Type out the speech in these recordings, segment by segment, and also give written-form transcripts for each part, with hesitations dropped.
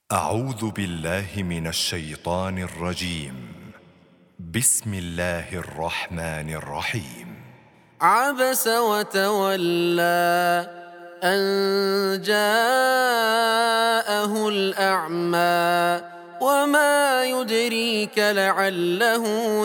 أعوذ بالله من الشيطان الرجيم. بسم الله الرحمن الرحيم. عبس وتولى أن جاءه الأعمى وما يدريك لعله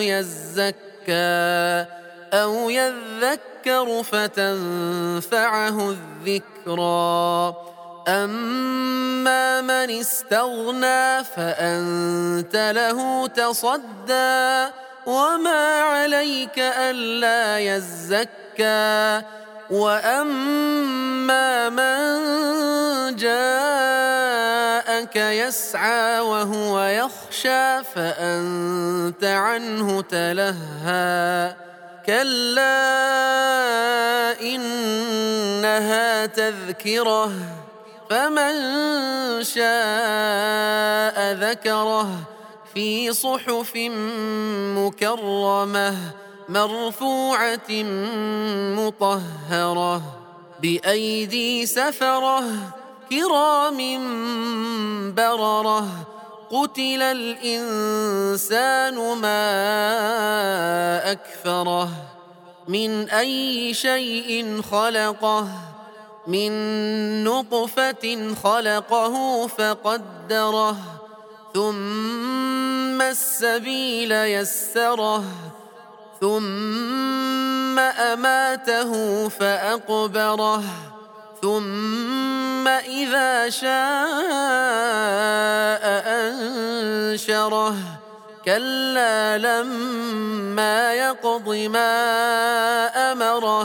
يزكى أو يذكر فتنفعه الذكرى أما من استغنى فأنت له تصدى وما عليك ألا يزكى وأما من جاءك يسعى وهو يخشى فأنت عنه تلهى كلا إنها تذكرة فمن شاء ذكره في صحف مكرمة مرفوعة مطهرة بأيدي سفرة كرام بررة قتل الإنسان ما أكفره من أي شيء خلقه من نطفة خلقه فقدره ثم السبيل يسره ثم أماته فأقبره ثم إذا شاء أنشره كلا لما يقض ما أمره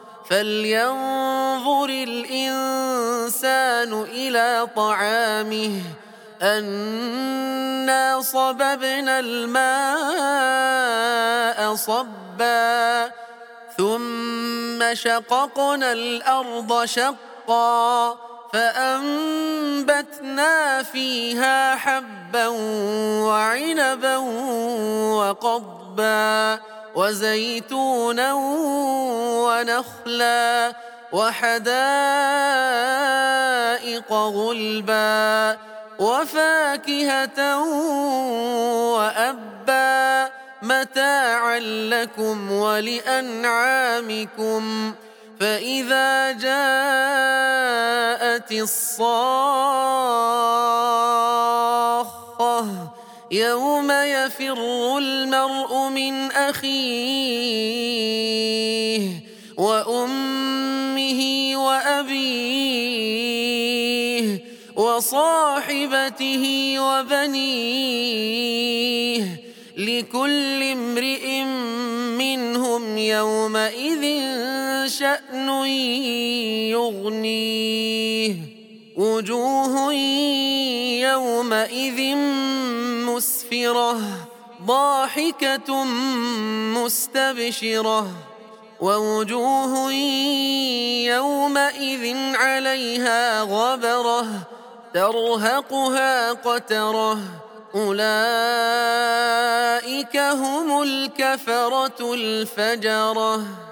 فلينظر الإنسان إلى طعامه أنا صببنا الماء صبا ثم شققنا الأرض شقا فأنبتنا فيها حبا وعنبا وقضبا وزيتونا ونخلا وحدائق غلبا وفاكهة وأبا متاعا لكم ولأنعامكم فإذا جاءت الصاخة يوم يفر المرء من أخيه وأمه وأبيه وصاحبته وبنيه لكل امرئ منهم يومئذ شأن يغنيه وجوه يومئذ مسفرة ضاحكة مستبشرة ووجوه يومئذ عليها غبرة ترهقها قترة أولئك هم الكفرة الفجرة.